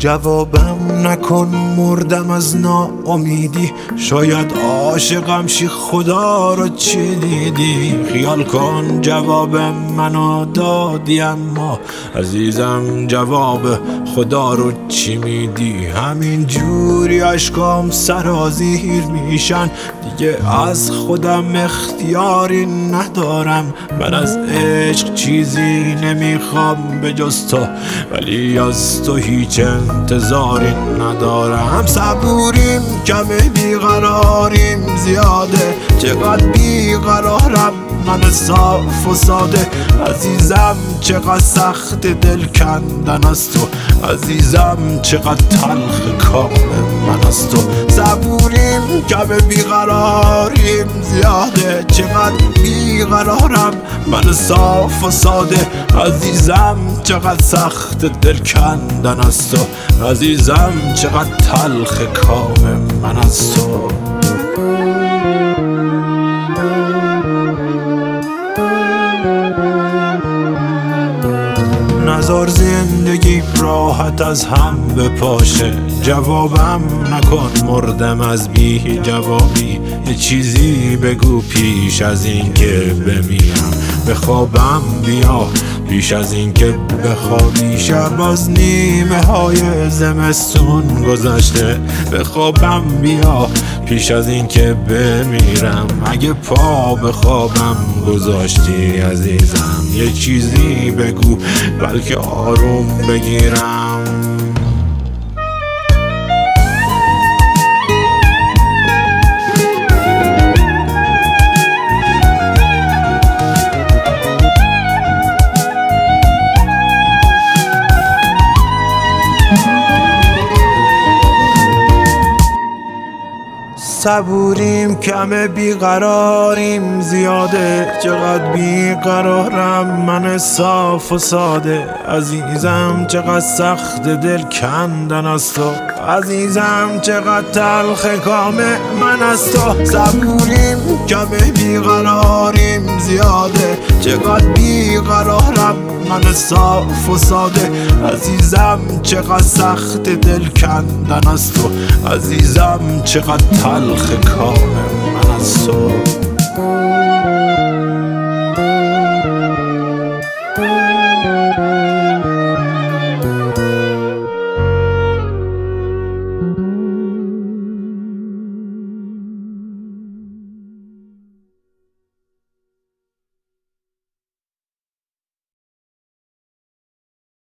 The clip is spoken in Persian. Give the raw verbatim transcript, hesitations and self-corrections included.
جوابم نکن مردم از ناامیدی، شاید عاشقم شی خدا رو چی دیدی. خیال کن جواب منو دادی اما عزیزم جواب خدا رو چی میدی. همین جوری عشقام سرازیر میشن، دیگه از خودم اختیاری ندارم. من از عشق چیزی نمیخوام به جز تو، ولی از تو هیچ انتظاری ندارم. صبوریم کمه بیقراریم زیاده، چقدر بیقرارم من صاف و ساده. عزیزم چقدر سخت دل کندن از تو، عزیزم چقدر تلخ کام من از تو. صبوریم کمه بیقراریم زیاده، چقدر بیقرارم من صاف و ساده. عزیزم چقدر سخت دل کندن از تو، عزیزم چقدر تلخ کام من از تو. نزار زندگی راحت از هم بپاشه، جوابم نکن مردم از بی جوابی. یه چیزی بگو پیش از این که بمیرم، به خوابم بیا پیش از این که بخوابی. شب از نیمه های زمستون گذشته، به خوابم بیا پیش از این که بمیرم. اگه پا به خوابم گذاشتی عزیزم، یه چیزی بگو بلکه آروم بگیرم. صبوریم کمه بیقراریم زیاده، چقدر بیقرارم من صاف و ساده. عزیزم چقدر سخت دل کندن از تو، عزیزم چقدر تلخ کام من از تو. صبوریم کمه بیقراریم زیاده، چقدر بیقرارم من صاف و ساده. عزیزم چقدر سخت دل کندن از تو، عزیزم چقدر تلخ کام من از تو.